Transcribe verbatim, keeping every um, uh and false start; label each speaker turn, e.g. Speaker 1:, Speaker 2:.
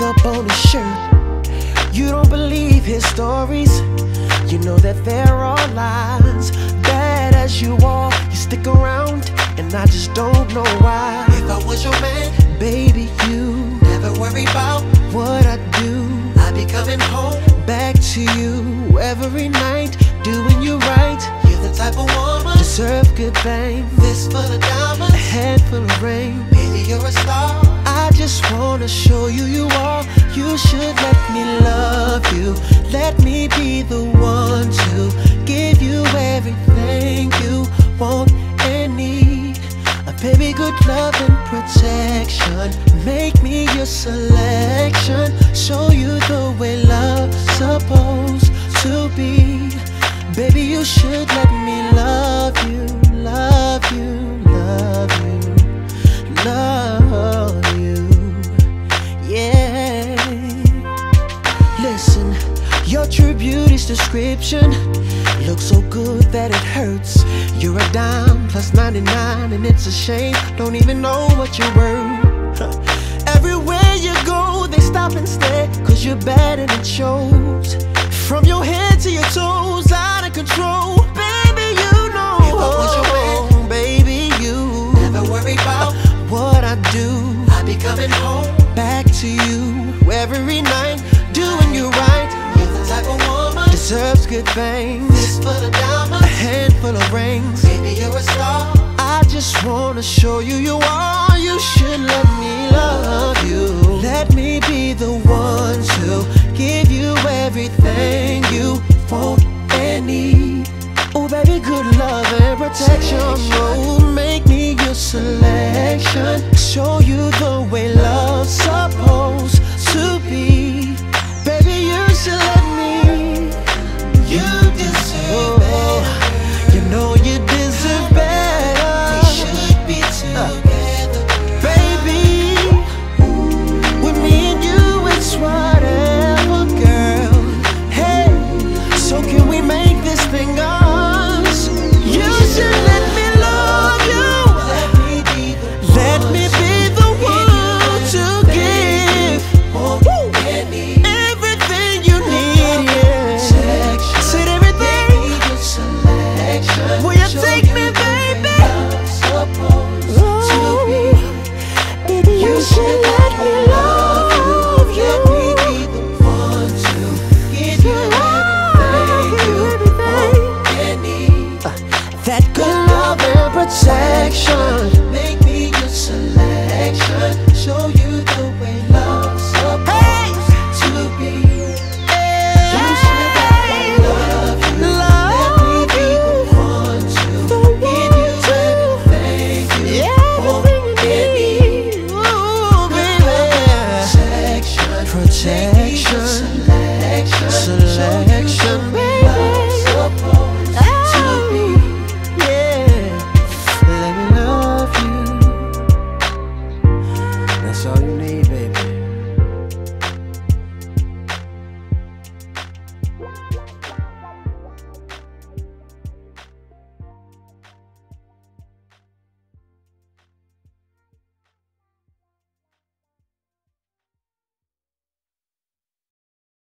Speaker 1: makeup on his shirt. You don't believe his stories. You know that there are lies. Bad as you are, you stick around, and I just don't know why.
Speaker 2: If I was your man,
Speaker 1: baby, you
Speaker 2: never worry about
Speaker 1: what I do.
Speaker 2: I'd be coming home
Speaker 1: back to you every night, doing you right.
Speaker 2: You're the type of woman
Speaker 1: deserve good things.
Speaker 2: Fist full of diamonds,
Speaker 1: a handful of rain.
Speaker 2: Baby, you're a star.
Speaker 1: I just wanna show you you are. You should let me love you. Let me be the one to give you everything you want and need. A baby, good love and protection. Make me your selection. Show you the way love's supposed to be. Baby, you should let me love you, love you, love you, love you, yeah. Listen, your true beauty's description looks so good that it hurts. You're a dime plus ninety-nine, and it's a shame, don't even know what you're worth. Everywhere you go, they stop and stare, cause you're bad and it shows. From your head to your toes, out of control. Baby, you know.
Speaker 2: If I was your man,
Speaker 1: baby, you
Speaker 2: never worry about
Speaker 1: what I do.
Speaker 2: I'd be coming home
Speaker 1: back to you every night, doing you right.
Speaker 2: You're the type of woman
Speaker 1: deserves good things.
Speaker 2: Fist full of diamonds,
Speaker 1: a handful of rings.
Speaker 2: Baby, you're a star.
Speaker 1: I just wanna show you you are. You should let me love you. Let me be the one to give you everything you want and need. Oh baby, good love and protection. Oh, make me your selection. Show you the way love's supposed to be. Baby, you should let me.
Speaker 2: You deserve better.
Speaker 1: Oh, you know you deserve better.
Speaker 2: We should be together,
Speaker 1: baby. With me and you, it's whatever, girl. Hey, so can we make this thing ours? You should let me love you.
Speaker 2: Let me be the
Speaker 1: Let me be the one to give
Speaker 2: one and need
Speaker 1: everything you need, yeah.
Speaker 2: Selection.
Speaker 1: Said everything.
Speaker 2: Make me your selection.
Speaker 1: Will you
Speaker 2: Show
Speaker 1: take me,
Speaker 2: the way
Speaker 1: baby?
Speaker 2: love's supposed to be.
Speaker 1: Baby, you should let me love you.
Speaker 2: Let me be the one to give you everything you want and need.
Speaker 1: That good love and protection.
Speaker 2: Make me your selection. Show you the way love's supposed to be. You should let me love you. Let me be the one to give you everything you want and need.
Speaker 1: Ooh, baby.
Speaker 2: Protection,
Speaker 1: Protection.